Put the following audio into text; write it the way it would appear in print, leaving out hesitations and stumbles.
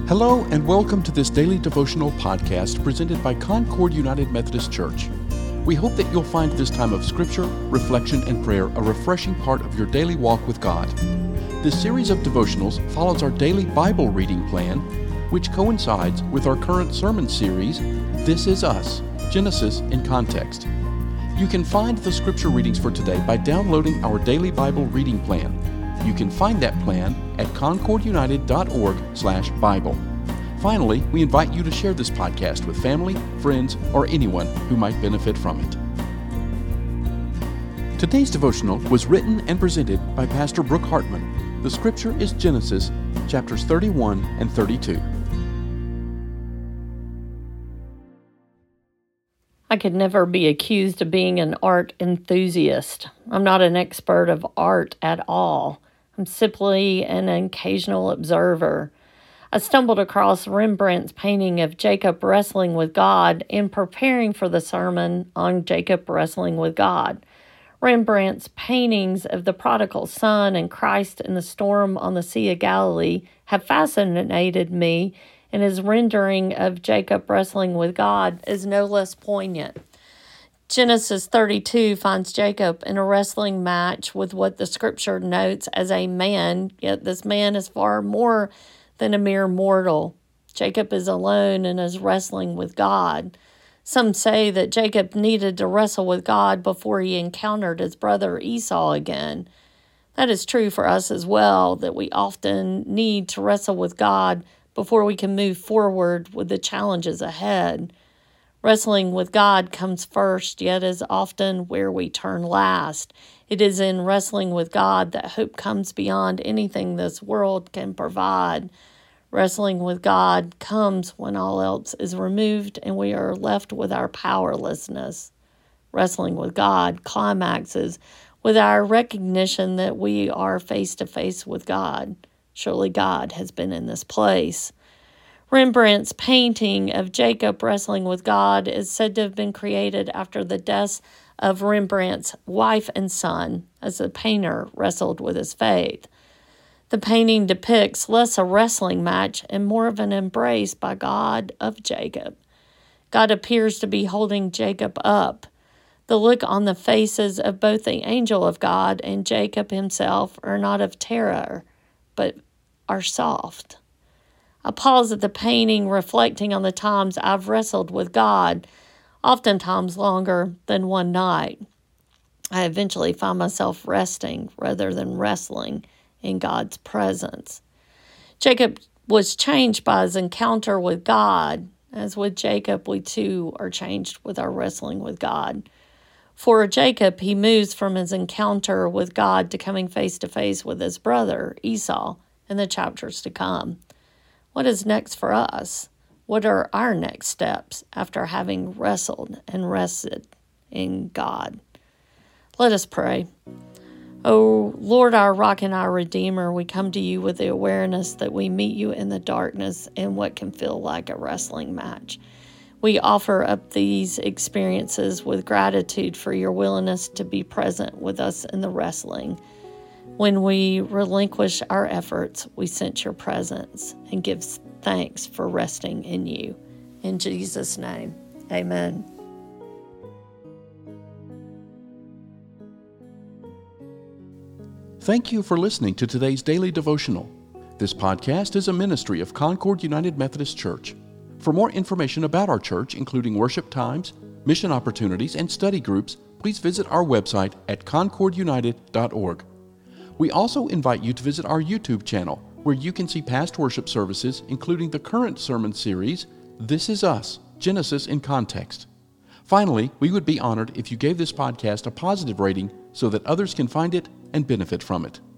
Hello and welcome to this daily devotional podcast presented by Concord United Methodist Church. We hope that you'll find this time of scripture, reflection, and prayer a refreshing part of your daily walk with God. This series of devotionals follows our daily Bible reading plan, which coincides with our current sermon series, This Is Us, Genesis in Context. You can find the scripture readings for today by downloading our daily Bible reading plan. You can find that plan at concordunited.org/Bible. Finally, we invite you to share this podcast with family, friends, or anyone who might benefit from it. Today's devotional was written and presented by Pastor Brooke Hartman. The scripture is Genesis chapters 31 and 32. I could never be accused of being an art enthusiast. I'm not an expert of art at all. I'm simply an occasional observer. I stumbled across Rembrandt's painting of Jacob wrestling with God in preparing for the sermon on Jacob wrestling with God. Rembrandt's paintings of the prodigal son and Christ in the storm on the Sea of Galilee have fascinated me, and his rendering of Jacob wrestling with God is no less poignant. Genesis 32 finds Jacob in a wrestling match with what the scripture notes as a man, yet this man is far more than a mere mortal. Jacob is alone and is wrestling with God. Some say that Jacob needed to wrestle with God before he encountered his brother Esau again. That is true for us as well, that we often need to wrestle with God before we can move forward with the challenges ahead. Wrestling with God comes first, yet is often where we turn last. It is in wrestling with God that hope comes beyond anything this world can provide. Wrestling with God comes when all else is removed and we are left with our powerlessness. Wrestling with God climaxes with our recognition that we are face to face with God. Surely God has been in this place. Rembrandt's painting of Jacob wrestling with God is said to have been created after the deaths of Rembrandt's wife and son, as the painter wrestled with his faith. The painting depicts less a wrestling match and more of an embrace by God of Jacob. God appears to be holding Jacob up. The look on the faces of both the angel of God and Jacob himself are not of terror, but are soft. I pause at the painting, reflecting on the times I've wrestled with God, oftentimes longer than one night. I eventually find myself resting rather than wrestling in God's presence. Jacob was changed by his encounter with God. As with Jacob, we too are changed with our wrestling with God. For Jacob, he moves from his encounter with God to coming face to face with his brother, Esau, in the chapters to come. What is next for us? What are our next steps after having wrestled and rested in God? Let us pray. Oh, Lord, our rock and our Redeemer, we come to you with the awareness that we meet you in the darkness in what can feel like a wrestling match. We offer up these experiences with gratitude for your willingness to be present with us in the wrestling. When we relinquish our efforts, we sense your presence and give thanks for resting in you. In Jesus' name, amen. Thank you for listening to today's daily devotional. This podcast is a ministry of Concord United Methodist Church. For more information about our church, including worship times, mission opportunities, and study groups, please visit our website at concordunited.org. We also invite you to visit our YouTube channel, where you can see past worship services, including the current sermon series, This Is Us, Genesis in Context. Finally, we would be honored if you gave this podcast a positive rating so that others can find it and benefit from it.